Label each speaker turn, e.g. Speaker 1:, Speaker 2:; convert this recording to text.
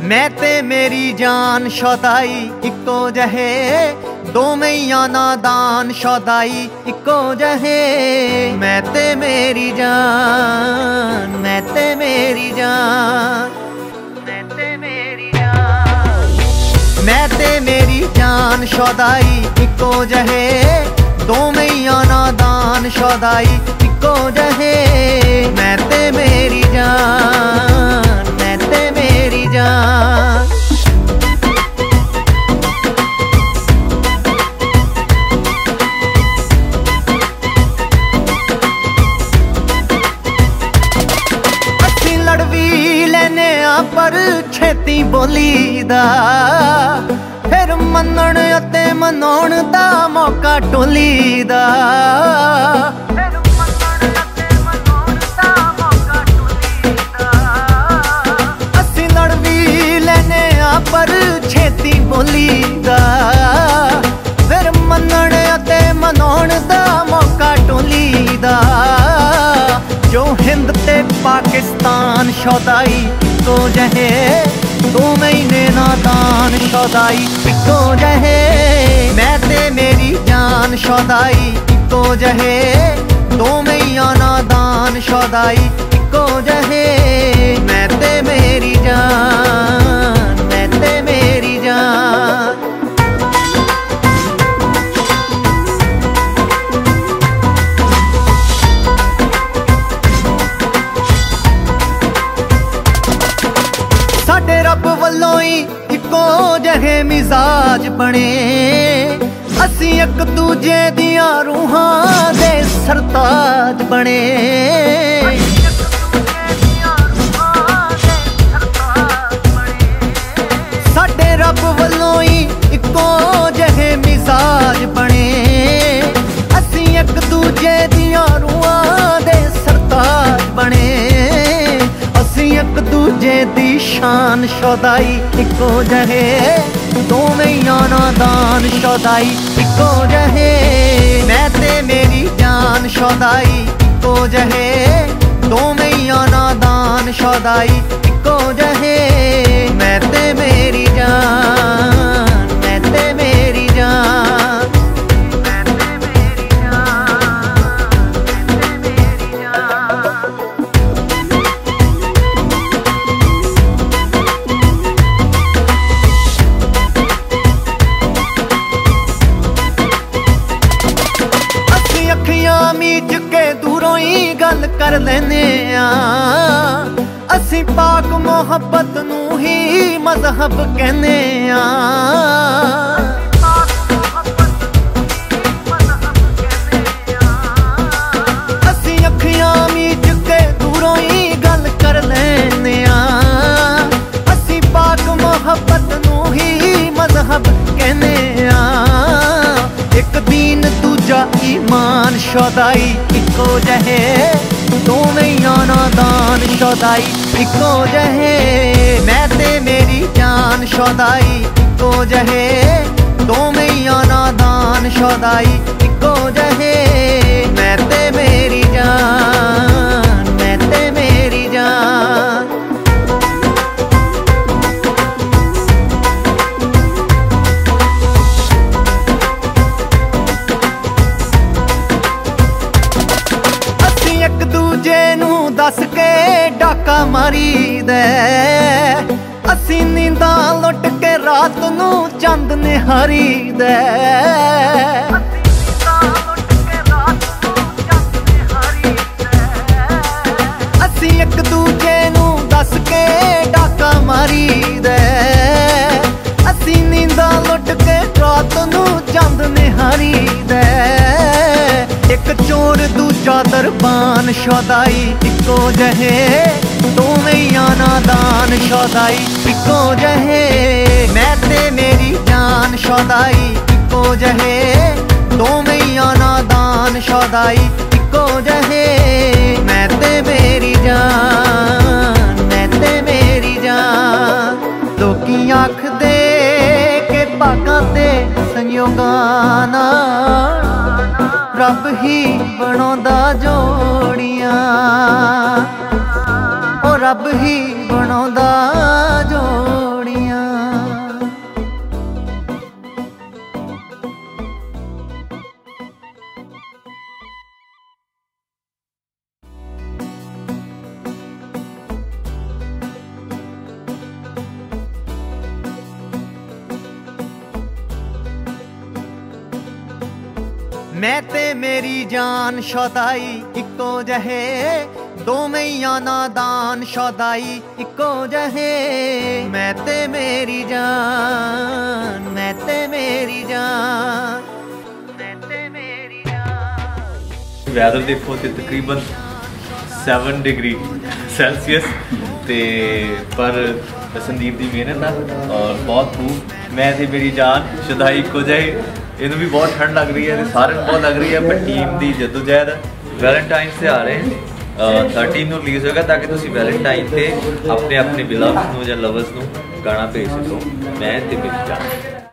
Speaker 1: मैं ते मेरी जान शौदाई इक्को जहे, दो मैया नादान शौदाई इक्को जहे। मैं ते मेरी जान, मैं ते मेरी जान, मैं ते मेरी जान, मैं ते मेरी जान शौदाई इक्को जहे, दो मैया नादान शौदाई इक्को जहे। मैं ते मेरी जान, मैं ते मेरी जान। अस्सी लड़वी लेने पर छेती बोली दा, फिर मनण अते मनाउण दा मौका टोली दा। अस्सी लड़वी लेने पर छेती बोली दा, फिर मनण अते मनाउण दा मौका टोली दा। जो हिंद ते पाकिस्तान शौदाई इक्को जहे, दो महीने नादान शौदाई इक्को जहे। मैं ते मेरी जान शौदाई इक्को जहे, दो मैया नादान शौदाई इक्को जहे। मैं ते मेरी जान, मैं ते मेरी जान। साडे रब वल्लों ही इक्को जहे मिजाज बने, असी एक दूजे दियां रूहां दे सरताज बने। साडे रब वल्लों ही इक्को जहे मिजाज बने, असी एक दूजे दियां रूहां दे सरताज बने। एक दूजे दी शान शौदाई इक्को जहे, दो मैया नादान शौदाई इक्को जहे। मैं ते मेरी जान शौदाई इक्को जहे, दो मैया नादान शौदाई इक्को जहे। मैं ते मेरी जान, मैं ते मेरी जान, मैं ते मेरी जान, मैं ते मेरी जान। अखियां मीच के दूरों ही गल कर लेने आ, असी पाक मोहब्बत नू ही मजहब कहने आ। असी अखियां मीच के दूरों ही गल कर लेने आ, असी पाक मोहब्बत नू ही मजहब कहने आ। एक दीन दूजा ईमान शौदाई इक्को जहे, दो मैया नादान शौदाई इक्को जहे। मैं ते मेरी जान शौदाई इक्को जहे, दो मैया नादान शौदाई इक्को जहे। मैं ते मेरी जान, मैं ते मेरी जान। एक दूजे नू दस के डाका मारी दे, असी नींदां लुट के रात नू चंद निहारी दे। असी एक दूजे नू दस के डाका मारी दे, असी नींदां लुट के रात नू चंद निहारी दे। एक चोर दूजा दरबान शौदाई इक्को जहे, दो मैया नादान शौदाई इक्को जहे। मैं ते मेरी जान शौदाई इक्को जहे, दो मैया नादान शौदाई इक्को जहे। मैं ते मेरी जान, मैं ते मेरी जान। लोकी आखदे के भागां ते संयोगां नाल रब ही बनाउंदा जोड़ियां, ओ रब ही बनाउंदा जोड़ियां। मैं ते मेरी जान शौदाई इक्को जहे, दोवें ही नादान शौदाई इक्को जहे। मैं ते मेरी जान, मैं ते मेरी जान, मैं ते मेरी जान।
Speaker 2: वैदर देखो तो तकरीबन 7 डिग्री सैल्सियस ते पर संदीप की मेहनत है और बहुत खूब। मैं ते मेरी जान शौदाई इक्को जहे। इन्हें भी बहुत ठंड लग रही है, सारे बहुत लग रही है, पर टीम की जदोजहद है। वैलेंटाइन से आ रहे 13 ਨੂੰ ਰਿਲੀਜ਼ ਹੋਏਗਾ, ताकि ਤੁਸੀਂ वैलेंटाइन ਤੇ ਆਪਣੇ ਆਪਣੇ ਬਿਲਵਸ ਨੂੰ ਜਾਂ ਲਵਰਸ ਨੂੰ ਗਾਣਾ ਭੇਜ ਸਕੋ। मैं ते मेरी जान।